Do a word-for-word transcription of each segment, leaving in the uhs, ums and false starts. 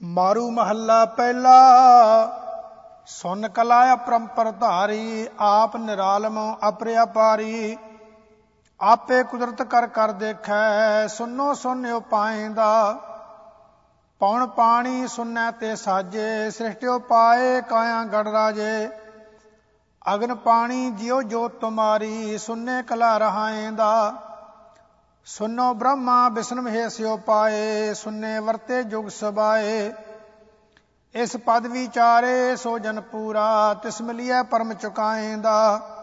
मारू महला पहला। सुन कला अपरंपर धारी, आप निरालम अपरियापारी। आपे कुदरत कर कर देखै, सुनो सुन्यो पाएंदा। पौन पानी सुनै ते साजे, सृष्टियो पाए काया गढ़ राजे। अग्न पानी जियो जोत तुम्हारी, सुन्ने कला रहाएंदा। सुनो ब्रह्मा विष्णु हेस्यो पाए, सुन्ने वरते जुग सबाए। इस पद विचारे सो जन पूरा, तिस मिलिए परम चुकाएंदा।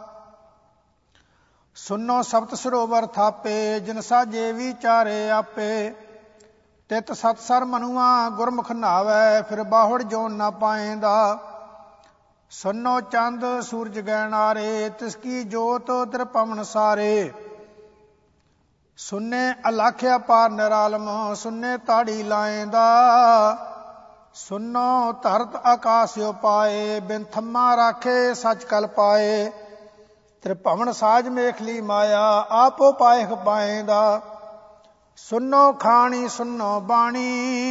सुनो सप्त सरोवर थापे, जिन साजे विचारे आपे। तित सतसर मनुआ गुरमुख नावै, फिर बाहुड़ जोन ना पाएंदा। सुनो चंद सूरज गैनारे, तिसकी जोत त्रिपवन सारे। सुन्ने अलाख्या पार निरालम, सुन्ने ताड़ी लाएंदा। सुनो धरत आकाशयो पाए, बिन थम्मा राखे सच कल पाए। त्रिभवन साज मेखली माया, आपो पाएख पाएंदा। सुनो खानी सुनो बाणी,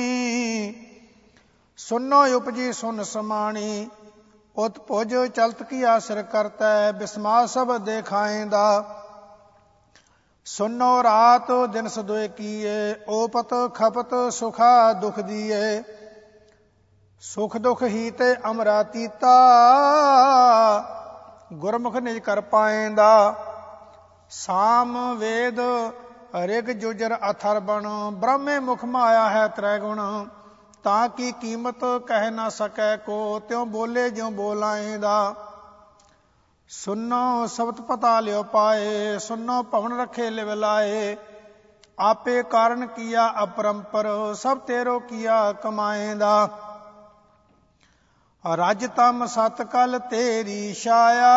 सुनो उपजी सुन समाणी। उत्पुज चलत की आसर करतै, बिस्मा सब देखाएंदा। सुनो रात दिन सदोए किए, ओपत खपत सुखा दुख दिए। सुख दुख ही ते अमरातीता, गुरमुख निज कर पाएंदा। साम वेद ऋग जुजर अथर बन, ब्रह्मे मुख माया है त्रैगुण। ताकि कीमत कह ना सकै को, त्यों बोले ज्यों बोलाएंदा। सुनो शब्द पता लियो पाए, सुनो भवन रखे लिव लाए। आपे कारण किया अपरंपर, सब तेरो किया कमाएंदा। रज तम सत कल तेरी छाया,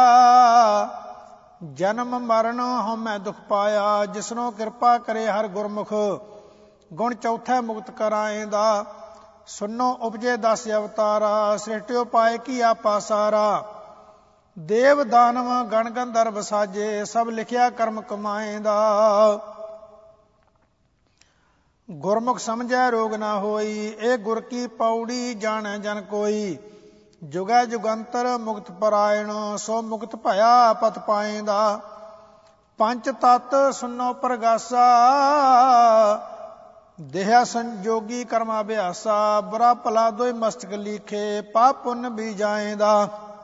जन्म मरण हमै दुख पाया। जिसनो कृपा करे हर गुरमुख, गुण चौथे मुक्त कराएंदा। सुनो उपजे दस अवतारा, सृष्टियो पाए की आपा सारा। देव दानव गण गंधर्व साजे, सब लिखिया कर्म कमाएंदा। गुरमुख समझै रोग ना होई, ए गुर की पौड़ी जाने जन कोई। जुगै जुगंतर मुक्त परायण, सो मुक्त भया पत पाएंदा। पंच तत् सुनो प्रगासा, देहा संजोगी कर्मा अभ्यासा। बुरा भला दोई मस्तक लीखे, पाप पुण्य भी जाएंदा।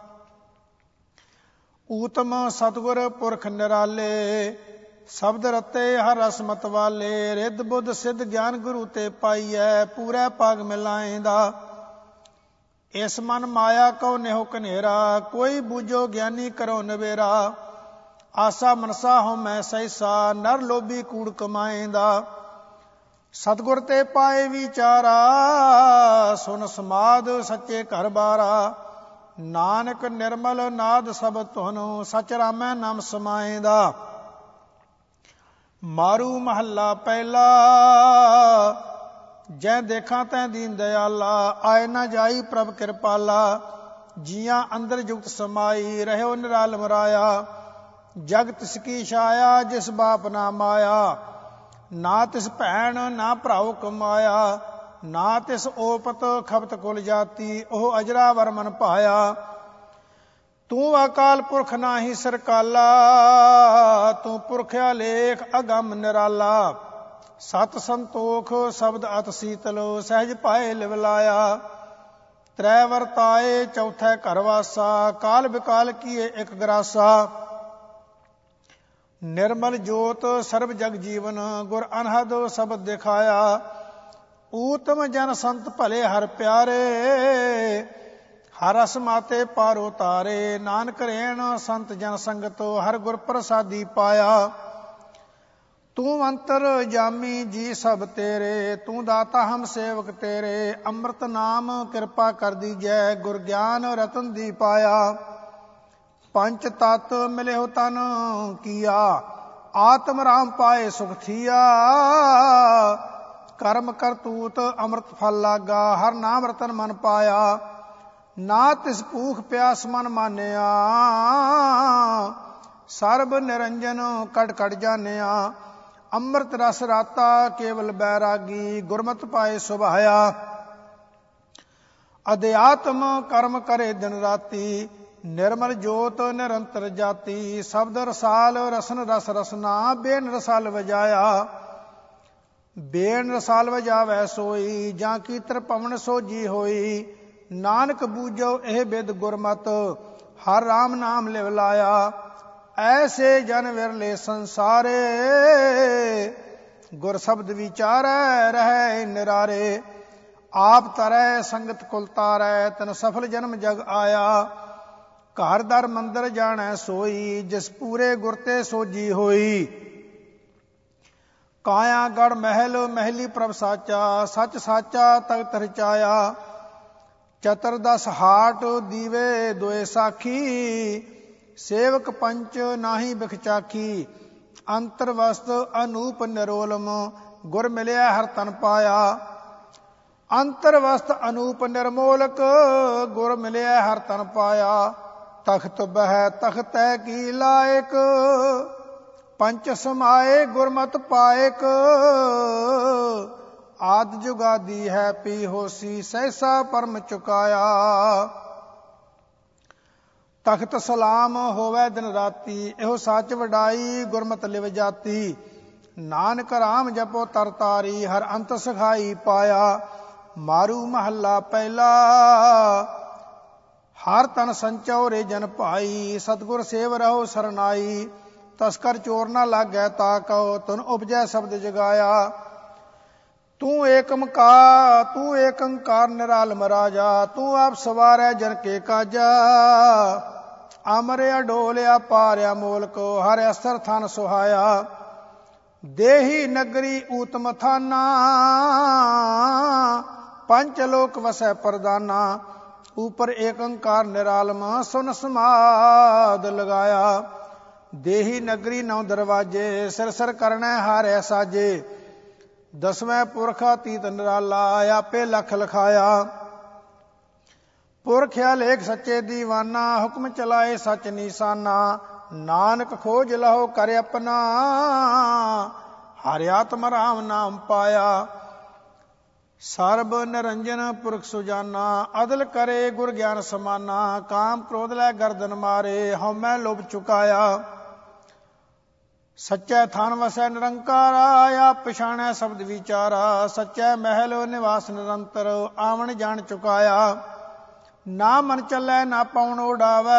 ऊतम सतगुर पुरख निराले, शब्द रते हर रस मत वाले। रिद्ध बुद्ध सिद्ध ज्ञान गुरु ते पाईऐ, पूरै पाग मिलाएंदा। इस मन माया को नेहो कनेरा, कोई बूझो ज्ञानी करो नवेरा। आसा मनसा हो मैं सैसा, नर लोभी कूड़ कमाएंदा। सतगुर ते पाए विचारा, सुन समाद सच्चे घर बारा। नानक निर्मल नाद सब तुहनु, सच रामै नाम समाएंदा। मारू महला पहला, जै देखा तै दीन दयाला। आए न जाई प्रभ कृपाला, जिया अंदर जुगत समाई। रहो निरालम राया, जग तिसकी छाया। जिस बाप ना माया, ना तिस भैन ना भराओ कमाया। ना तिस ओपत खपत कुल जाति, ओह अजरा वरमन पाया। तू अकाल पुरख नाही सरकाला, तू पुरख्या लेख अगम निराला। सत संतोख शब्द अत शीतल, सहज पाए लिव लाया। त्रै वरताए चौथे घर वासा, काल बिकाल किए एक ग्रासा। निर्मल जोत सर्व जग जीवन, गुर अनहद शब्द दिखाया। ऊतम जन संत भले हर प्यारे, हर रस माते पारो तारे। नानक रेण संत जन संगत, हर गुर प्रसादी पाया। तू अंतर जामी जी सब तेरे, तू दाता हम सेवक तेरे। अमृत नाम कृपा कर दीजै, गुर ज्ञान रतन दी पाया। पंच तत् मिले हो तन किया, आत्म राम पाए सुख थिया। कर्म करतूत अमृत फल लागा, हर नाम रतन मन पाया। ना तिस भूख प्यास मन मानिया, सर्ब निरंजन कट कट जानिया। अमृत रस राता केवल बैरागी, गुरमत पाए सुभाया। ਅਧਿਆਤਮ ਕਰਮ ਕਰੇ ਦਿਨ ਰਾਤੀ, ਨਿਰਮਲ ਜੋਤ ਨਿਰੰਤਰ ਜਾਤੀ। ਸ਼ਬਦ ਰਸਾਲ ਰਸਨ ਰਸ ਰਸਨਾ, ਬੇਨ ਰਸਾਲ ਵਜਾਇਆ। ਬੇਨ ਰਸਾਲ ਵਜਾਵੈ ਸੋਈ, ਜਾਂ ਕੀ ਤ੍ਰਿਭਵਨ ਸੋਜੀ ਹੋਈ। ਨਾਨਕ ਬੂਝੋ ਇਹ ਬਿਦ ਗੁਰਮਤ, ਹਰ ਰਾਮ ਨਾਮ ਲਿਵ ਲਾਇਆ। ਐਸੇ ਜਨ ਵਿਰਲੇ ਸੰਸਾਰੇ, ਗੁਰ ਸ਼ਬਦ ਵਿਚਾਰੈ ਰਹੈ ਨਿਰਾਰੇ। ਆਪ ਤਰੈ ਸੰਗਤ ਕੁਲ ਤਾਰੈ, ਤਨ ਸਫਲ ਜਨਮ ਜਗ ਆਇਆ। ਘਰ ਦਰ ਮੰਦਰ ਜਾਣੈ ਸੋਈ, ਜਿਸ ਪੂਰੇ ਗੁਰ ਤੇ ਸੋਜੀ ਹੋਈ। ਕਾਇਆ ਗੜ ਮਹਿਲ ਮਹਿਲੀ ਪ੍ਰਭ ਸਾਚਾ, ਸੱਚ ਸਾਚਾ ਤਖਤ ਰਚਾਇਆ। ਚਤਰ ਦਸ ਹਾਟ ਦੀਵੇ ਦੋਏ ਸਾਖੀ, ਸੇਵਕ ਪੰਚ ਨਾਹੀ ਬਿਖਚਾਖੀ। ਅੰਤਰ ਵਸਤ ਅਨੂਪ ਨਿਰੋਲਮ, ਗੁਰ ਮਿਲਿਆ ਹਰ ਤਨ ਪਾਇਆ। ਅੰਤਰ ਵਸਤ ਅਨੂਪ ਨਿਰਮੋਲਕ, ਗੁਰ ਮਿਲਿਆ ਹਰ ਤਨ ਪਾਇਆ। ਤਖਤ ਬਹਿ ਤਖਤੈ ਕੀ ਲਾਇਕ, ਪੰਚ ਸਮਾਏ ਗੁਰਮਤਿ ਪਾਇਕ। ਆਦਿ ਜੁਗਾਦੀ ਹੈ ਪੀ ਹੋਸੀ, ਸਹਿਸਾ ਪਰਮ ਚੁਕਾਇਆ। ਤਖਤ ਸਲਾਮ ਹੋਵੇ ਦਿਨ ਰਾਤੀ, ਇਹੋ ਸੱਚ ਵਡਾਈ ਗੁਰਮਤਿ ਲਿਵ ਜਾਤੀ। ਨਾਨਕ ਰਾਮ ਜਪੋ ਤਰ ਤਾਰੀ, ਹਰ ਅੰਤ ਸਖਾਈ ਪਾਇਆ। ਮਾਰੂ ਮਹੱਲਾ ਪਹਿਲਾ, ਹਰ ਤਨ ਸੰਚਉ ਰੇ ਜਨ ਭਾਈ। ਸਤਿਗੁਰ ਸੇਵ ਰਹੋ ਸਰਨਾਈ, ਤਸਕਰ ਚੋਰ ਨਾ ਲਾਗੈ ਤਾ ਕਉ। ਤੁਨ ਉਪਜੈ ਸ਼ਬਦ ਜਗਾਇਆ। ਤੂੰ ਏਕਮਕਾਰ ਤੂੰ ਏਕੰਕਾਰ ਨਿਰਾਲਮ ਰਾਜਾ, ਤੂੰ ਆਪ ਸਵਾਰੈ ਜਨ ਕੇ ਕਾਜਾ। ਅਮਰਿਆ ਡੋਲਿਆ ਪਾਰਿਆ ਮੋਲਕ, ਹਰਿ ਅਸਰ ਥਨ ਸੁਹਾਇਆ। ਦੇਹੀ ਨਗਰੀ ਊਤਮ ਥਾਨਾ, ਪੰਚ ਲੋਕ ਵਸੈ ਪ੍ਰਦਾਨਾ। ਉਪਰ ਏਕੰਕਾਰ ਨਿਰਾਲਮ, ਸੁਨ ਸਮਾਦ ਲਗਾਇਆ। ਦੇਹੀ ਨਗਰੀ ਨੌ ਦਰਵਾਜੇ, ਸਿਰ ਸਿਰ ਕਰਨੈ ਹਾਰੈ ਸਾਜੇ। ਦਸਵੇਂ ਪੁਰਖ ਅਤੀਤ ਨਿਰਾਲਾ, ਆਪੇ ਲਖ ਲਖਾਇਆ। ਪੁਰਖ ਲੇਖ ਸੱਚੇ ਦੀਵਾਨਾ, ਹੁਕਮ ਚਲਾਏ ਸੱਚ ਨੀਸਾਨਾ। ਨਾਨਕ ਖੋਜ ਲਹੋ ਕਰ ਆਪਣਾ, ਹਰਿ ਆਤਮ ਰਾਮ ਨਾਮ ਪਾਇਆ। ਸਰਬ ਨਿਰੰਜਨ ਪੁਰਖ ਸੁਜਾਨਾ, ਅਦਲ ਕਰੇ ਗੁਰ ਗਿਆਨ ਸਮਾਨਾ। ਕਾਮ ਕ੍ਰੋਧ ਲੈ ਗਰਦਨ ਮਾਰੇ, ਹਉਮੈ ਲੋਭ ਚੁਕਾਇਆ। ਸੱਚੈ ਥਾਨ ਵਸੈ ਨਿਰੰਕਾਰਾ, ਆਪ ਪਛਾਣੈ ਸ਼ਬਦ ਵਿਚਾਰਾ। ਸੱਚੈ ਮਹਿਲ ਨਿਵਾਸ ਨਿਰੰਤਰ, ਆਵਣ ਜਾਣ ਚੁਕਾਇਆ। ਨਾ ਮਨ ਚੱਲੈ ਨਾ ਪਾਉਣ ਉਡਾਵੈ,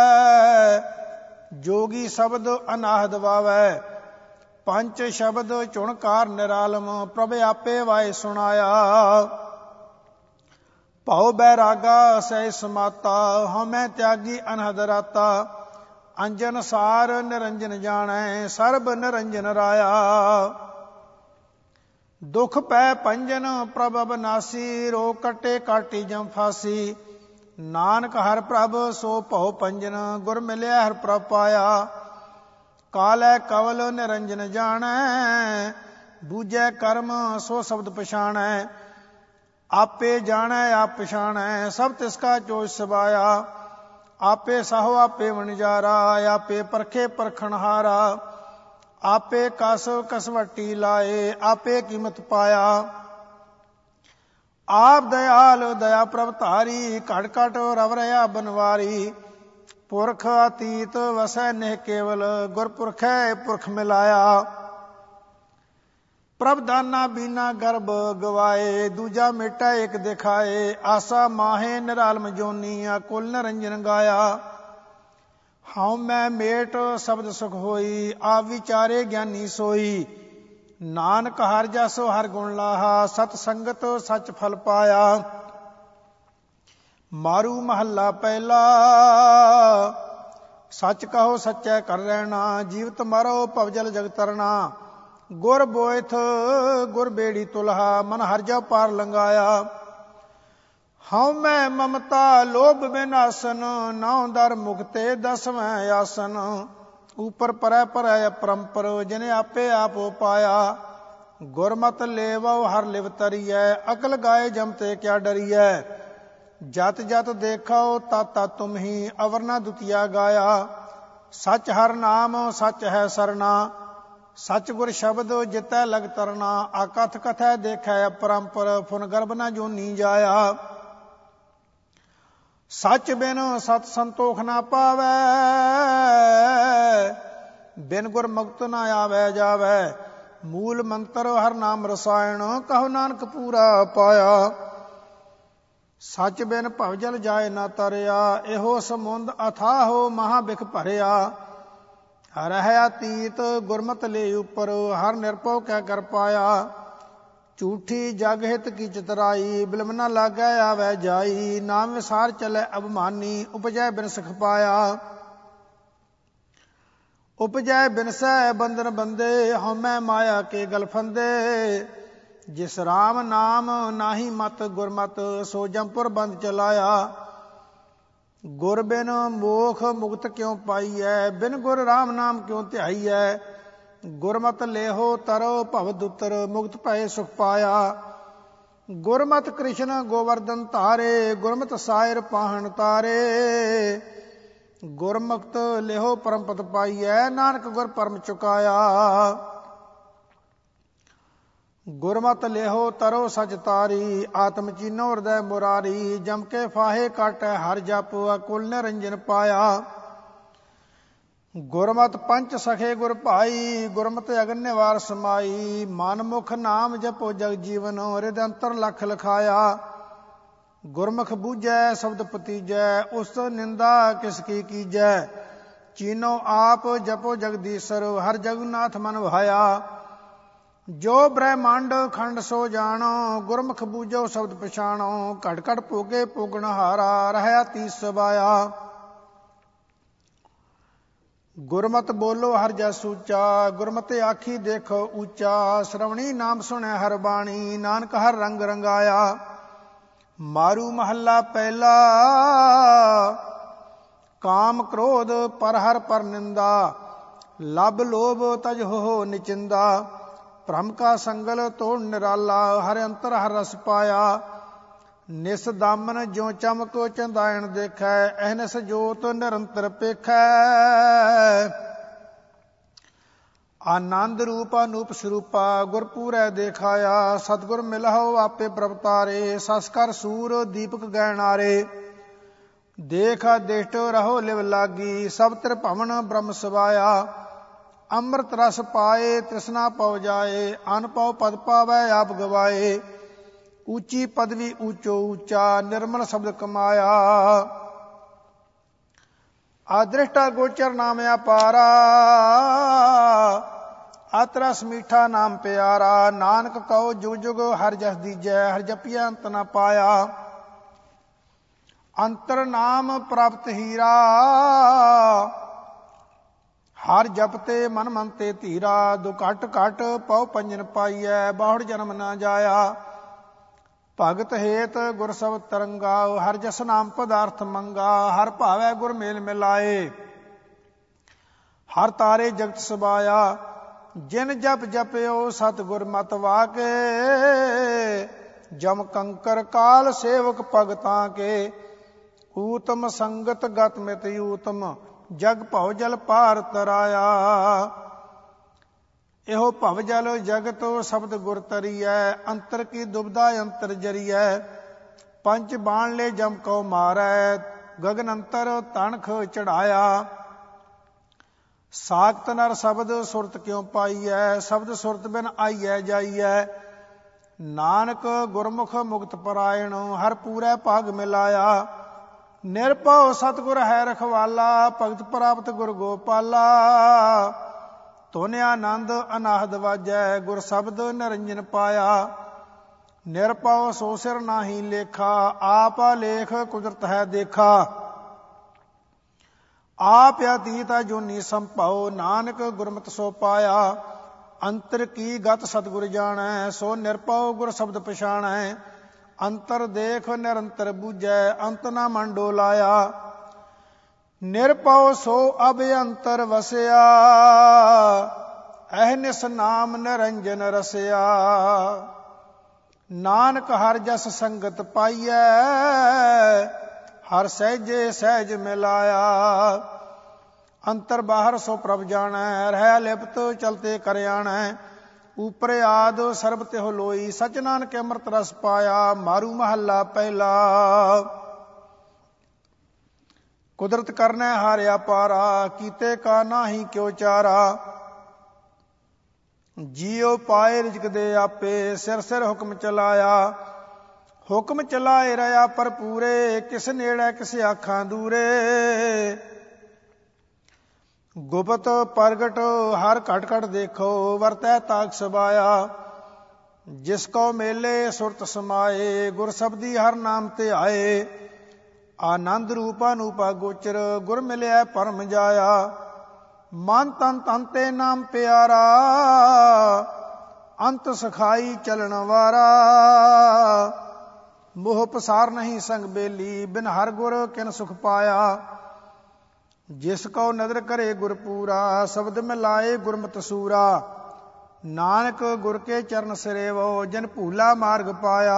ਜੋਗੀ ਸ਼ਬਦ ਅਨਾਹਦ ਵਾਵੈ। ਪੰਚ ਸ਼ਬਦ ਚੁਣਕਾਰ ਨਿਰਾਲਮ, ਪ੍ਰਭ ਆਪੇ ਵਾਏ ਸੁਣਾਇਆ। ਭਉ ਬੈਰਾਗਾ ਸਹਿ ਸਮਾਤਾ, ਹਉਮੈ ਤਿਆਗੀ ਅਨਹਦ ਰਾਤਾ। ਅੰਜਨ ਸਾਰ ਨਿਰੰਜਨ ਜਾਣੈ, ਸਰਬ ਨਿਰੰਜਨ ਰਾਇਆ। ਦੁਖ ਪੈ ਪੰਜਨ ਪ੍ਰਭ ਅਬਨਾਸੀ, ਰੋਗ ਕੱਟੇ ਕਾਟੀ ਜਮ ਫਾਸੀ। ਨਾਨਕ ਹਰ ਪ੍ਰਭ ਸੋ ਭਉ ਪੰਜਨ, ਗੁਰ ਮਿਲਿਆ ਹਰ ਪ੍ਰਭ ਪਾਇਆ। ਕਾਲੈ ਕਵਲ ਨਿਰੰਜਨ ਜਾਣੈ, ਬੂਝੈ ਕਰਮ ਸੋ ਸ਼ਬਦ ਪਛਾਣੈ। ਆਪੇ ਜਾਣੈ ਆਪ ਪਛਾਣੈ, ਸਭ ਤਿਸ ਕਾ ਚੋਜ ਸਬਾਇਆ। ਆਪੇ ਸਾਹੋ ਆਪੇ ਵਣਜਾਰਾ, ਆਪੇ ਪਰਖੇ ਪਰਖਣਹਾਰਾ। ਆਪੇ ਕਸ ਕਸਵੱਟੀ ਲਾਏ, ਆਪੇ ਕੀਮਤ ਪਾਇਆ। ਆਪ ਦਇਆਲ ਦਇਆ ਪ੍ਰਭ ਧਾਰੀ, ਘਟ ਘਟ ਰਵ ਰਹਾ ਬਨਵਾਰੀ। ਪੁਰਖ ਅਤੀਤ ਵਸੈ ਨਿਹ ਕੇਵਲ, ਗੁਰ ਪੁਰਖੈ ਪੁਰਖ ਮਿਲਾਇਆ। ਪ੍ਰਭ ਦਾਨਾ ਬੀਨਾ ਗਰਭ ਗਵਾਏ, ਦੂਜਾ ਮੇਟਾ ਇੱਕ ਦਿਖਾਏ। ਆਸਾ ਮਾਹੇ ਨਿਰਾਲਮ ਜੋਨੀ, ਅਕੁਲ ਨਿਰੰਜਨ ਗਾਇਆ। ਹਉ ਮੈਂ ਮੇਟ ਸ਼ਬਦ ਸੁਖ ਹੋਈ, ਆਪ ਵਿਚਾਰੇ ਗਿਆਨੀ ਸੋਈ। ਨਾਨਕ ਹਰਿ ਜਸੁ ਹਰਿ ਗੁਣ ਲਾਹਾ, ਸਤ ਸੰਗਤ ਸੱਚ ਫਲ ਪਾਇਆ। ਮਾਰੂ ਮਹੱਲਾ ਪਹਿਲਾ, ਸੱਚ ਕਹੋ ਸੱਚੈ ਕਰ ਰਹਿਣਾ। ਜੀਵਤ ਮਰੋ ਭਵਜਲ ਜਗ ਤਰਨਾ। ਗੁਰ ਬੋਇਥ ਗੁਰ ਬੇੜੀ ਤੁਲਹਾ, ਮਨ ਹਰਿ ਜਉ ਪਾਰ ਲੰਘਾਇਆ। ਹਉ ਮੈਂ ਮਮਤਾ ਲੋਭ ਬਿਨਾਸਨ, ਨੌ ਦਰ ਮੁਕਤੇ ਦਸਵੇਂ ਆਸਨ। ਉਪਰ ਪਰੈ ਪਰੈ ਅਪਰੰਪਰ, ਜਿਨੇ ਆਪੇ ਆਪ ਪਾਇਆ। ਗੁਰਮਤਿ ਲੇਵਉ ਹਰ ਲਿਵ ਤਰੀਐ, ਅਕਲ ਗਾਏ ਜਮ ਤੇ ਕਿਆ ਡਰੀਐ। ਜਤ ਜਤ ਦੇਖੋ ਤਤ ਤਤ ਤੁਮ ਹੀ, ਅਵਰ ਨਾ ਦੁਤੀਆ ਗਾਇਆ। ਸੱਚ ਹਰ ਨਾਮ ਸੱਚ ਹੈ ਸਰਨਾ, ਸੱਚ ਗੁਰ ਸ਼ਬਦ ਜਿਤੈ ਲਗ ਤਰਨਾ। ਆਕਥ ਕਥੈ ਦੇਖੈ ਅਪਰੰਪਰ, ਫੁਨ ਗਰਭ ਨਾ ਜੋਨੀ ਜਾਇਆ। ਸੱਚ ਬਿਨ ਸਤ ਸੰਤੋਖ ਨਾ ਪਾਵੈ, ਬਿਨ ਗੁਰ ਮੁਕਤ ਨਾ ਆਵੈ ਜਾਵੈ। ਮੂਲ ਮੰਤਰ ਹਰ ਨਾਮ ਰਸਾਇਣ, ਕਹੋ ਨਾਨਕ ਪੂਰਾ ਪਾਇਆ। ਸੱਚ ਬਿਨ ਭਵ ਜਲ ਜਾਏ ਨਾ ਤਰਿਆ, ਇਹੋ ਸਮੁੰਦ ਅਥਾਹੋ ਮਹਾ ਬਿਖ ਭਰਿਆ। ਰਹਿ ਅਤੀਤ ਗੁਰਮਤਿ ਲੈ ਉਪਰ, ਹਰ ਨਿਰਭਉ ਕਹਿ ਕਰ ਪਾਇਆ। ਝੂਠੀ ਜਗ ਹਿਤ ਕੀ ਚਤਰਾਈ, ਬਿਲਮ ਨਾ ਲਾਗੈ ਆਵੈ ਜਾਈ। ਨਾਮ ਵਿਸਾਰ ਚਲੈ ਅਭਮਾਨੀ, ਉਪਜੈ ਬਿਨਸ ਖਪਾਇਆ। ਉਪਜੈ ਬਿਨਸੈ ਬੰਧਨ ਬੰਦੇ, ਹਉਮੈ ਮਾਇਆ ਕੇ ਗਲ ਫੰਦੇ। ਜਿਸ ਰਾਮ ਨਾਮ ਨਾਹੀ ਮਤ ਗੁਰਮਤ, ਸੋ ਜੰਪੁਰ ਬੰਦ ਚਲਾਇਆ। ਗੁਰ ਬਿਨ ਮੋਖ ਮੁਕਤ ਕਿਉ ਪਾਈਐ, ਬਿਨ ਗੁਰ ਰਾਮ ਨਾਮ ਕਿਉ ਧਿਆਈਐ। ਗੁਰਮਤਿ ਲੇਹੋ ਤਰੋ ਭਵ ਦੁਤਰ, ਮੁਕਤ ਭਏ ਸੁਖ ਪਾਇਆ। ਗੁਰਮਤਿ ਕ੍ਰਿਸ਼ਨ ਗੋਵਰਧਨ ਧਾਰੇ, ਗੁਰਮਤਿ ਸਾਇਰ ਪਾਹਣ ਤਾਰੇ। ਗੁਰਮੁਖਤ ਲੇਹੋ ਪਰਮ ਪਦ ਪਾਈਐ, ਨਾਨਕ ਗੁਰ ਪਰਮ ਚੁਕਾਇਆ। ਗੁਰਮਤਿ ਲੇਹੋ ਤਰੋ ਸਚ ਤਾਰੀ, ਆਤਮ ਚੀਨੋ ਹਿਰਦੈ ਮੁਰਾਰੀ। ਜਮ ਕੇ ਫਾਹੇ ਕਾਟੈ ਹਰਿ ਜਪ, ਅਕੁਲ ਨਿਰੰਜਨ ਪਾਇਆ। ਗੁਰਮਤਿ ਪੰਚ ਸਖੇ ਗੁਰ ਭਾਈ, ਗੁਰਮਤਿ ਅਗਨ ਨਿਵਾਰ ਸਮਾਈ। ਮਨ ਮੁਖ ਨਾਮ ਜਪੋ ਜਗ ਜੀਵਨ, ਹਿਰਦੈ ਅੰਤਰ ਲਖ ਲਖਾਇਆ। ਗੁਰਮੁਖ ਬੂਝੈ ਸ਼ਬਦ ਪਤੀਜੈ, ਉਸ ਨਿੰਦਾ ਕਿਸ ਕੀ ਕੀਜੈ। ਚੀਨੋ ਆਪ ਜਪੋ ਜਗਦੀਸ਼ਰ, ਹਰ ਜਗਨਾਥ ਮਨ ਵਹਾਇਆ। ਜੋ ਬ੍ਰਹਮੰਡ ਖੰਡ ਸੋ ਜਾਣੋ, ਗੁਰਮੁਖ ਬੂਝੋ ਸ਼ਬਦ ਪਛਾਣੋ। ਘਟ ਘਟ ਭੋਗੇ ਭੋਗਣ ਹਾਰਾ, ਰਹਿਆ ਤੀਸ ਸਬਾਇਆ। ਗੁਰਮਤਿ ਬੋਲੋ ਹਰ ਜਸ ਉੱਚਾ, ਗੁਰਮਤਿ ਆਖੀ ਦੇਖੋ ਉੱਚਾ। ਸ਼ਰਵਣੀ ਨਾਮ ਸੁਣੈ ਹਰ ਬਾਣੀ, ਨਾਨਕ ਹਰ ਰੰਗ ਰੰਗਾਇਆ। ਮਾਰੂ ਮਹੱਲਾ ਪਹਿਲਾ, ਕਾਮ ਕ੍ਰੋਧ ਪਰ ਹਰ ਪਰ ਨਿੰਦਾ। ਲਬ ਲੋਭ ਤਜ ਹੋ ਨਿਚਿੰਦਾ। ਭ੍ਰਮ ਕਾ ਸੰਗਲ ਤੋੜ ਨਿਰਾਲਾ, ਹਰਿ ਅੰਤਰ ਹਰ ਰਸ ਪਾਇਆ। ਨਿਸ ਦਾਮਨ ਜਿਉ ਚਮਕ ਚੰਦਾਇਣ ਦੇਖੈ, ਅਹਨਿਸ ਜੋਤ ਨਿਰੰਤਰ ਪੇਖੈ। ਆਨੰਦ ਰੂਪ ਅਨੂਪ ਸਰੂਪਾ, ਗੁਰ ਪੂਰੈ ਦੇਖਾਇਆ। ਸਤਿਗੁਰ ਮਿਲਹੁ ਆਪੇ ਪ੍ਰਭ ਤਾਰੇ, ਸਸਕਰ ਸੂਰ ਦੀਪਕ ਗੈਣਾਰੇ। ਦੇਖ ਦਿਸ਼ਟ ਰਹੋ ਲਿਵ ਲਾਗੀ, ਸਭ ਤ੍ਰਿ ਭਵਨ ਬ੍ਰਹਮ ਸਵਾਇਆ। ਅੰਮ੍ਰਿਤ ਰਸ ਪਾਏ ਤ੍ਰਿਸ਼ਨਾ ਪਉ ਜਾਏ, ਅਨ ਪਉ ਪਦ ਪਾਵੈ ਆਪ ਗਵਾਏ। ਉੱਚੀ ਪਦਵੀ ਉੱਚੋ ਉੱਚਾ, ਨਿਰਮਲ ਸ਼ਬਦ ਕਮਾਇਆ। ਆਦ੍ਰਿਸ਼ਟਾ ਗੋਚਰ ਨਾਮ ਅਪਾਰਾ, ਅਤਿ ਰਸ ਮੀਠਾ ਨਾਮ ਪਿਆਰਾ। ਨਾਨਕ ਕਹੋ ਜੁਗ ਜੁਗ ਹਰਿ ਜਸ ਦੀਜੈ, ਹਰਿ ਜਪੀਐ ਅੰਤ ਨ ਪਾਇਆ। ਅੰਤਰ ਨਾਮ ਪ੍ਰਾਪਤ ਹੀਰਾ, ਹਰਿ ਜਪਤੇ ਮਨ ਮਨ ਤੇ ਧੀਰਾ। ਦੁ ਘਟ ਘਟ ਪਉ ਪੰਜਨ ਪਾਈਐ, ਬਾਹੁੜ ਜਨਮ ਨਾ ਜਾਇਆ। ਭਗਤ ਹੇਤ ਗੁਰ ਸਬਦ ਤਰੰਗਾ, ਹਰਿ ਜਸ ਨਾਮ ਪਦਾਰਥ ਮੰਗਾ। ਹਰਿ ਭਾਵੈ ਗੁਰ ਮੇਲ ਮਿਲਾਏ, ਹਰਿ ਤਾਰੇ ਜਗਤ ਸਬਾਇਆ। ਜਿਨ ਜਪ ਜਪਿਓ ਸਤਿਗੁਰ ਮਤਿ ਵਾਕੇ, ਜਮ ਕੰਕਰ ਕਾਲ ਸੇਵਕ ਭਗਤਾਂ ਕੇ। ਊਤਮ ਸੰਗਤ ਗਤ ਮਿਤ ਊਤਮ, ਜਗ ਭਉ ਜਲ ਪਾਰ ਤਰਾਇਆ। ਇਹੋ ਭਵ ਜਲ ਜਗਤ ਸ਼ਬਦ ਗੁਰ ਤਰੀਐ, ਅੰਤਰ ਕੀ ਦੁਬਦਾ ਅੰਤਰ ਜਰੀਐ। ਪੰਜ ਬਾਣ ਲੈ ਜਮ ਕਉ ਮਾਰੈ, ਗਗਨ ਅੰਤਰ ਤਣਖ ਚੜਾਇਆ। ਸਾਖਤ ਨਰ ਸ਼ਬਦ ਸੁਰਤ ਕਿਉ ਪਾਈਐ, ਸ਼ਬਦ ਸੁਰਤ ਬਿਨ ਆਈਐ ਜਾਈਐ। ਨਾਨਕ ਗੁਰਮੁਖ ਮੁਕਤ ਪਰਾਇਣ, ਹਰ ਪੂਰੈ ਭਾਗ ਮਿਲਾਇਆ। ਨਿਰਭਉ ਸਤਿਗੁਰ ਹੈ ਰਖਵਾਲਾ, ਭਗਤ ਪ੍ਰਾਪਤ ਗੁਰ ਗੋਪਾਲਾ। ਧੁਨ ਆਨੰਦ ਅਨਾਹਦ ਵਾਜੈ, ਗੁਰ ਸ਼ਬਦ ਨਿਰੰਜਨ ਪਾਇਆ। ਨਿਰਭਉ ਸੋ ਸਿਰ ਨਾਹੀ ਲੇਖਾ, ਆਪ ਲੇਖ ਕੁਦਰਤ ਹੈ ਦੇਖਾ। ਆਪ ਅਤੀਤ ਜੋਨੀ ਸੰਭਉ, ਨਾਨਕ ਗੁਰਮਤਿ ਸੋ ਪਾਇਆ। ਅੰਤਰ ਕੀ ਗਤ ਸਤਿਗੁਰ ਜਾਣੈ, ਸੋ ਨਿਰਭਉ ਗੁਰ ਸ਼ਬਦ ਪਛਾਣੈ। ਅੰਤਰ ਦੇਖ ਨਿਰੰਤਰ ਬੂਝੈ, ਅੰਤ ਨਾ ਮਨ ਡੋਲਾਇਆ। ਨਿਰਭਉ ਸੋ ਅਭਿਅੰਤਰ ਵਸਿਆ, ਅਹਨਿਸ ਨਾਮ ਨਿਰੰਜਨ ਰਸਿਆ। ਨਾਨਕ ਹਰਿ ਜਸ ਸੰਗਤ ਪਾਈਐ, ਹਰ ਸਹਿਜੇ ਸਹਿਜ ਮਿਲਾਇਆ। ਅੰਤਰ ਬਾਹਰ ਸੋ ਪ੍ਰਭ ਜਾਣੈ, ਰਹਿ ਲਿਪਤ ਚਲਤੇ ਕਰ ਆਣੈ। ਉਪਰ ਆਦ ਸਰਬ ਤਿਹੁ ਲੋਈ, ਸਚ ਨਾਨਕ ਅੰਮ੍ਰਿਤ ਰਸ ਪਾਇਆ। ਮਾਰੂ ਮਹੱਲਾ ਪਹਿਲਾ, ਕੁਦਰਤ ਕਰਨਾ ਹਾਰਿਆ ਪਾਰਾ, ਕੀਤੇ ਕਾ ਨਾਹੀ ਕਿਉ ਚਾਰਾ। ਜੀਉ ਪਾਏ ਰਿਜਕ ਦੇ ਆਪੇ, ਸਿਰ ਸਿਰ ਹੁਕਮ ਚਲਾਇਆ। ਹੁਕਮ ਚਲਾਏ ਰਹਾ ਪਰ ਪੂਰੇ, ਕਿਸ ਨੇੜੇ ਕਿਸ ਆਖਾਂ ਦੂਰੇ। ਗੁਪਤ ਪ੍ਰਗਟ ਹਰ ਘਟ ਘਟ ਦੇਖੋ, ਵਰਤੈ ਤਾਕ ਸਬਾਇਆ। ਜਿਸ ਕੋ ਮੇਲੇ ਸੁਰਤ ਸਮਾਏ, ਗੁਰ ਸਬਦੀ ਹਰ ਨਾਮ ਤੇ ਆਏ। ਆਨੰਦ ਰੂਪ ਅਨੂਪਾ ਗੋਚਰ, ਗੁਰ ਮਿਲਿਆ ਪਰਮ ਜਾਇਆ। ਮਨ ਤਨ ਤਨ ਤੇ ਨਾਮ ਪਿਆਰਾ, ਅੰਤ ਸਖਾਈ ਚਲਣ ਵਾਰਾ। ਮੋਹ ਪਸਾਰ ਨਹੀਂ ਸੰਗ ਬੇਲੀ, ਬਿਨ ਹਰ ਗੁਰ ਕਿਨ ਸੁਖ ਪਾਇਆ। ਜਿਸ ਕੋ ਨਦਰ ਕਰੇ ਗੁਰ ਪੂਰਾ, ਸ਼ਬਦ ਮਿਲਾਏ ਗੁਰਮਤਿ ਸੂਰਾ। ਨਾਨਕ ਗੁਰ ਕੇ ਚਰਨ ਸਰੇਵੋ, ਜਨ ਭੂਲਾ ਮਾਰਗ ਪਾਇਆ।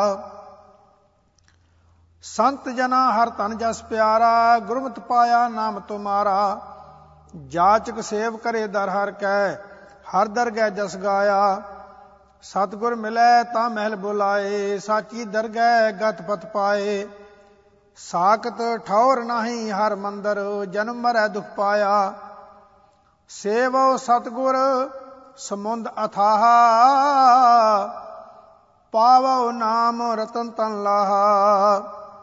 ਸੰਤ ਜਨਾ ਹਰ ਤਨ ਜਸ ਪਿਆਰਾ, ਗੁਰਮਤਿ ਪਾਇਆ ਨਾਮ ਤੁਮਾਰਾ। ਜਾਚਕ ਸੇਵ ਕਰੇ ਦਰ ਹਰ ਕੈ, ਹਰ ਦਰਗਹਿ ਜਸ ਗਾਇਆ। ਸਤਿਗੁਰ ਮਿਲੈ ਤਾਂ ਮਹਿਲ ਬੁਲਾਏ, ਸਾਚੀ ਦਰਗਹਿ ਗਤ ਪਤ ਪਾਏ। ਸਾਖਤ ਠੌਰ ਨਾਹੀ ਹਰ ਮੰਦਰ, ਜਨਮ ਮਰੈ ਦੁਖ ਪਾਇਆ। ਸੇਵੋ ਸਤਿਗੁਰ ਸਮੁੰਦ ਅਥਾਹਾ, ਪਾਵੋ ਨਾਮ ਰਤਨ ਤਨ ਲਾਹਾ।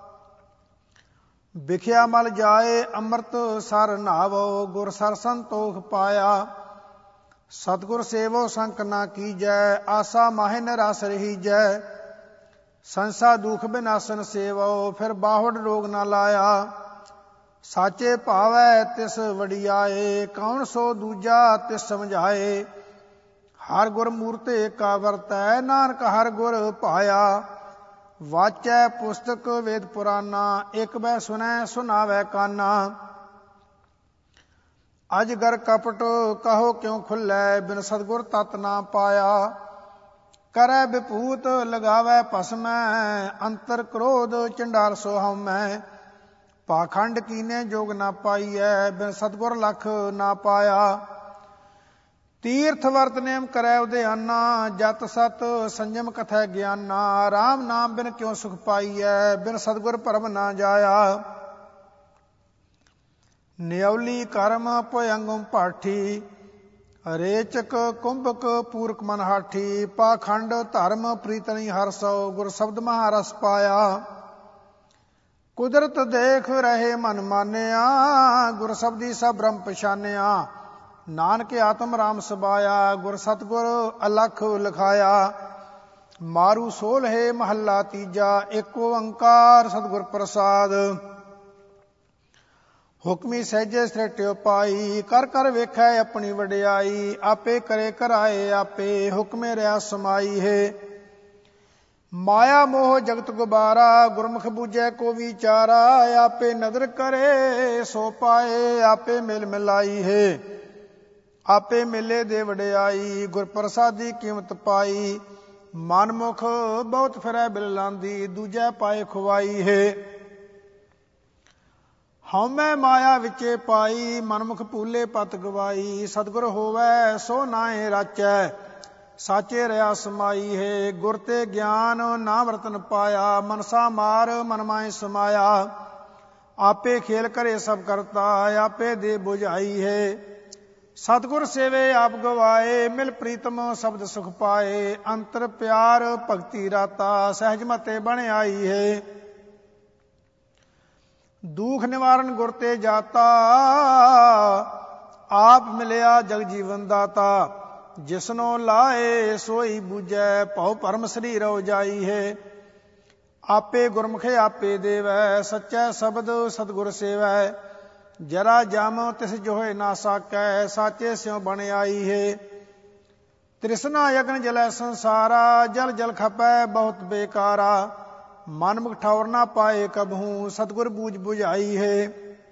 ਵਿਖਿਆ ਮਲ ਜਾਏ ਅੰਮ੍ਰਿਤ ਸਰ ਨਾਵੋ, ਗੁਰ ਸਰ ਸੰਤੋਖ ਪਾਇਆ। ਸਤਿਗੁਰ ਸੇਵੋ ਸੰਕ ਨਾ ਕੀਜੈ, ਆਸਾ ਮਾਹਿ ਨਿਰਾਸ ਰਹੀਜੈ। ਸੰਸਾ ਦੁਖ ਬਿਨਾਸਨ ਸੇਵੋ, ਫਿਰ ਬਾਹੁੜ ਰੋਗ ਨਾ ਲਾਇਆ। ਸਾਚੇ ਭਾਵੈ ਤਿਸ ਵਡਿਆਏ, ਕੌਣ ਸੋ ਦੂਜਾ ਤਿਸ ਸਮਝਾਏ। ਹਰ ਗੁਰ ਮੂਰਤੇ ਕਾ ਵਰਤੈ, ਨਾਨਕ ਹਰ ਗੁਰ ਭਾਇਆ। ਵਾਚੈ ਪੁਸਤਕ ਵੇਦ ਪੁਰਾਨਾ, ਇਕ ਬੈ ਸੁਨੈ ਸੁਨਾਵੈ ਕਾਨਾ। ਅਜਗਰ ਕਪਟ ਕਹੋ ਕਿਉ ਖੁੱਲੈ, ਬਿਨ ਸਤਿਗੁਰ ਤਤ ਨਾ ਪਾਇਆ। ਕਰੈ ਵਿਭੂਤ ਲਗਾਵੈ ਭਸਮੈ, ਅੰਤਰ ਕ੍ਰੋਧ ਚੰਡਾਲ ਸੋ ਹਉਮੈ। ਪਾਖੰਡ ਕੀਨੇ ਜੋਗ ਨਾ ਪਾਈਐ, ਬਿਨ ਸਤਿਗੁਰ ਲਖ ਨਾ ਪਾਇਆ। ਤੀਰਥ ਵਰਤ ਨੇਮ ਕਰੈ ਉਦਿਆਨਾ, ਜਤ ਸਤ ਸੰਜਮ ਕਥੈ ਗਿਆਨਾ। ਰਾਮ ਨਾਮ ਬਿਨ ਕਿਉ ਸੁਖ ਪਾਈਐ, ਬਿਨ ਸਤਿਗੁਰ ਭਰਮ ਨਾ ਜਾਇਆ। ਨਿਉਲੀ ਕਰਮ ਭਯੰਗਮ ਪਾਠੀ, ਰੇਚਕ ਕੁੰਭਕ ਪੂਰਕ ਮਨ ਹਾਠੀ। ਪਾਖੰਡ ਧਰਮ ਪ੍ਰੀਤਨੀ ਹਰਸੋ, ਗੁਰ ਸ਼ਬਦ ਮਹਾਰਸ ਪਾਇਆ। ਕੁਦਰਤ ਦੇਖ ਰਹੇ ਮਨ ਮਾਨਿਆ, ਗੁਰ ਸ਼ਬਦੀ ਸਭ ਬ੍ਰਹਮ ਪਛਾਨਿਆ। ਨਾਨਕ ਆਤਮ ਰਾਮ ਸਬਾਇਆ, ਗੁਰ ਸਤਿਗੁਰ ਅਲਖ ਲਿਖਾਇਆ। ਮਾਰੂ ਸੋਲਹਿ ਮਹੱਲਾ ਤੀਜਾ, ਏਕ ਓੰਕਾਰ ਸਤਿਗੁਰ ਪ੍ਰਸਾਦ। ਹੁਕਮੀ ਸਹਿਜੇ ਸ੍ਰਿਟਿਓ ਪਾਈ, ਕਰ ਕਰ ਵੇਖੈ ਆਪਣੀ ਵਡਿਆਈ। ਆਪੇ ਕਰੇ ਕਰਾਏ ਆਪੇ, ਹੁਕਮੇ ਰਿਆ ਸਮਾਈ ਹੈ। ਮਾਇਆ ਮੋਹ ਜਗਤ ਗੁਬਾਰਾ, ਗੁਰਮੁਖ ਬੂਝੈ ਕੋ ਵਿਚਾਰਾ। ਆਪੇ ਨਦਰ ਕਰੇ ਸੋ ਪਾਏ, ਆਪੇ ਮਿਲ ਮਿਲਾਈ ਹੈ। ਆਪੇ ਮਿਲੇ ਦੇ ਵਡਿਆਈ, ਗੁਰ ਪ੍ਰਸਾਦੀ ਕੀਮਤ ਪਾਈ। ਮਨਮੁਖ ਬਹੁਤ ਫਿਰੈ ਬਿਲਲਾਂਦੀ, ਦੂਜੈ ਪਾਏ ਖੁਆਈ ਹੈ। ਹਉਮੈ ਮਾਇਆ ਵਿੱਚੇ ਪਾਈ, ਮਨਮੁਖ ਭੂਲੇ ਪਤ ਗਵਾਈ। ਸਤਿਗੁਰ ਹੋਵੈ ਸੋ ਨਾਏ ਰਾਚੈ, ਸਾਚੇ ਰਿਆ ਸਮਾਈ ਹੈ। ਗੁਰ ਤੇ ਗਿਆਨ ਨਾਮ ਰਤਨ ਪਾਇਆ, ਮਨਸਾ ਮਾਰ ਮਨ ਮਾਹਿ ਸਮਾਇਆ। ਆਪੇ ਖੇਲ ਕਰੇ ਸਭ ਕਰਤਾ, ਆਪੇ ਦੇ ਬੁਝਾਈ ਹੈ। ਸਤਿਗੁਰ ਸੇਵੇ ਆਪ ਗਵਾਏ, ਮਿਲ ਪ੍ਰੀਤਮ ਸ਼ਬਦ ਸੁਖ ਪਾਏ। ਅੰਤਰ ਪਿਆਰ ਭਗਤੀ ਰਾਤਾ, ਸਹਿਜ ਮਤੇ ਬਣ ਆਈ ਹੈ। ਦੁਖ ਨਿਵਾਰਨ ਗੁਰ ਤੇ ਜਾਤਾ, ਆਪ ਮਿਲਿਆ ਜਗ ਜੀਵਨ ਦਾਤਾ। ਜਿਸਨੋ ਲਾਏ ਸੋਈ ਬੂਝੈ, ਭਉ ਭਰਮ ਸਰੀਰਉ ਜਾਈ ਹੈ। ਆਪੇ ਗੁਰਮੁਖ ਆਪੇ ਦੇਵੈ, ਸੱਚੈ ਸ਼ਬਦ ਸਤਿਗੁਰ ਸੇਵੈ। ਜਰਾ ਜਮ ਤਿਸ ਜੋਹਿ ਨਾ ਸਾਕੈ, ਸਾਚੇ ਸਿਉ ਬਣ ਆਈ ਹੈ। ਤ੍ਰਿਸ਼ਨਾ ਯਗਨ ਜਲੈ ਸੰਸਾਰਾ, ਜਲ ਜਲ ਖਪੈ ਬਹੁਤ ਬੇਕਾਰਾ। ਮਨਮੁਖ ਠੌਰ ਨਾ ਪਾਏ ਕਬਹੂ, ਸਤਿਗੁਰ ਬੂਝ ਬੁਝਾਈ ਹੈ।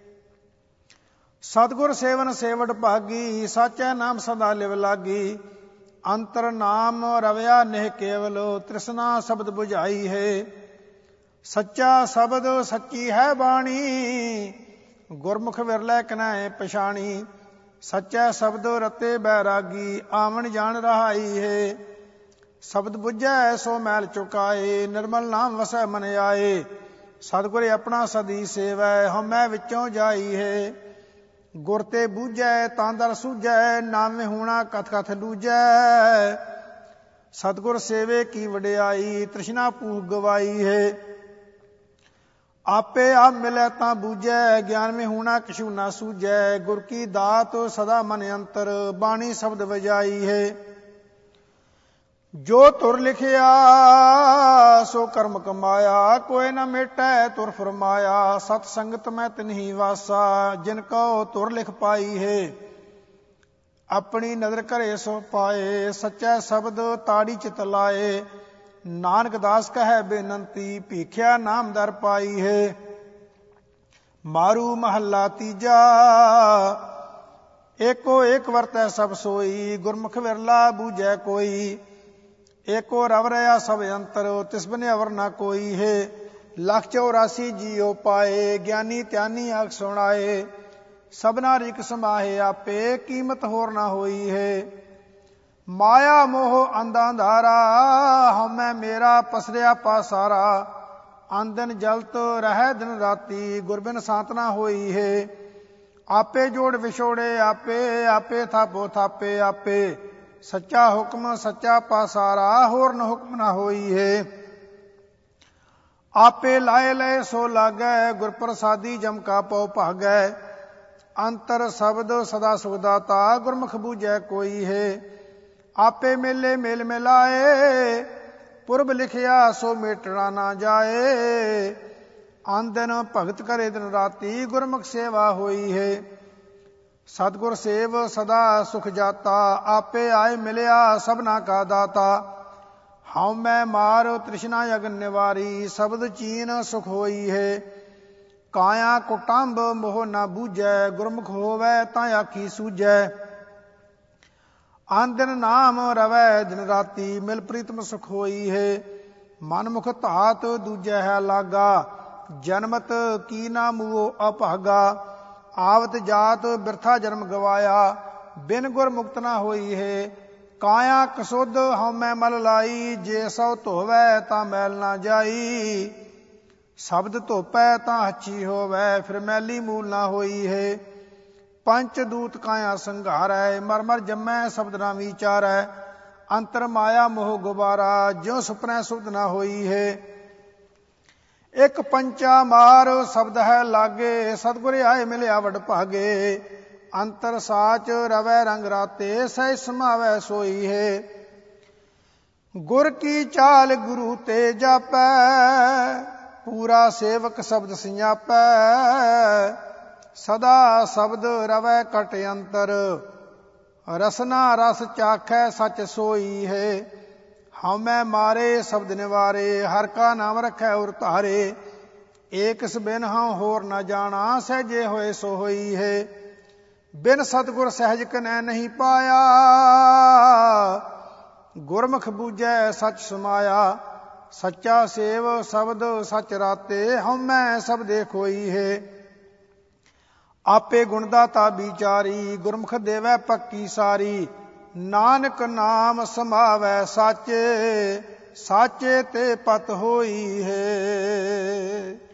ਸਤਿਗੁਰ ਸੇਵਨ ਸੇਵਟ ਭਾਗੀ, ਸਾਚੈ ਨਾਮ ਸਦਾ ਲਿਵ ਲਾਗੀ। ਅੰਤਰ ਨਾਮ ਰਵਿਆ ਨਿਹ ਕੇਵਲ, ਤ੍ਰਿਸ਼ਨਾ ਸ਼ਬਦ ਬੁਝਾਈ ਹੈ। ਸੱਚਾ ਸ਼ਬਦ ਸੱਚੀ ਹੈ ਬਾਣੀ, ਗੁਰਮੁਖ ਵਿਰਲੇ ਕਨੈ ਪਛਾਣੀ। ਸੱਚਾ ਸ਼ਬਦ ਰਤੇ ਬੈਰਾਗੀ, ਆਵਣ ਜਾਣ ਰਹਾਈ ਹੈ। ਸ਼ਬਦ ਬੁੱਝੈ ਸੋ ਮੈਲ ਚੁਕਾਏ, ਨਿਰਮਲ ਨਾਮ ਵਸੈ ਮਨ ਆਏ। सतगुर अपना सदी सेवै हमै विचों जाई है। गुर ते बूझै तां दर सूझै नामे होना कथ कथ लूझै। सतगुर सेवे की वडियाई तृष्णा भूख गवाई है। आपे आप मिलै तां बूझै ज्ञान में होना किशु ना सूझै। गुर की दात सदा मन अंतर बाणी शब्द बजाई है। जो तुर लिखिया सो कर्म कमाया कोई न मेटै तुर फरमाया। सत संगत में तिन्ही वासा जिनको तुर लिख पाई है। अपनी नदर करे सो पाए सच्चा शब्द ताड़ी चित लाए। नानक दास कहे बेनंती भीख्या नाम दर पाई है। मारू महला तीजा एको एक वरतै सब सोई। गुरमुख विरला बूझै कोई एको रव रहा सब अंतर तिस बिन अवर ना कोई है। लख चौरासी जियो पाए ज्ञानी त्यानी आख सुनाए। सबना रिक समाहे आपे कीमत होर ना होई है। माया मोह अंधा अंधारा हमै मेरा पसरिया पासारा। आंदन जलत रह दिन राती गुरबिन सांतना होई है। आपे जोड़ विछोड़े आपे आपे थापो थापे आपे। सच्चा हुक्म सच्चा पासारा होर न हुक्म ना होई है। आपे लाए लय सो लागै गुर प्रसादी जम का पौ भागै। अंतर शब्द सदा सुखदाता गुरमुख बूझै कोई है। आपे मेले मेल मिलाए पुरब लिखिया सो मेटना ना जाए। आन दिन भगत करे दिन राती गुरमुख सेवा होई है। सतगुर सेव सदा सुख जाता आपे आए मिलिया सबना का दाता। हाउ मैं मार तृष्णा अगन निवारी शब्द चीन सुख होई है। काया कुटुंब मोह ना बूझै गुरमुख होवै तां आखी सूझै। आन दिन नाम रवै दिन राती मिल प्रीतम सुख होई है। मन मुख धात दूजै है लागा जन्मत की ना मुओ अभागा। आवत जात बिरथा जन्म गवाया बिन गुर मुक्त ना होई है। काया कसुद हमै मल लाई जे सौ धोवै तां मैल ना जाई। शब्द धोपै तां हच्छी होवै फिर मैली मूल ना होई है। पंच दूत काया संघारै मर मर जम्मै शब्द ना विचारै। अंतर माया मोह गुबारा ज्यों सुपनै सुध ना होई है। एक पंचा मार शब्द है लागे सतगुर आए मिलिया वड भागे। अंतर साच रवै रंग राते सह समावै सोई है। गुर की चाल गुरु ते जापै पूरा सेवक शब्द सियापै। सदा शब्द रवै कट अंतर रसना रस चाखै सच सोई है। हमै मारे शब्द निवारे हर का नाम रखै उर धारे। एक इस बिन हाँ होर न जाना सहजे होए सो होई है। बिन सतगुर सहज कनै नहीं पाया गुरमुख बूझै सच समाया। सच्चा सेव शब्द सच राते हमै सब देख होई है। आपे गुणदाता विचारी गुरमुख देवै पक्की सारी। नानक नाम समावै साचे साचे ते पत होई है।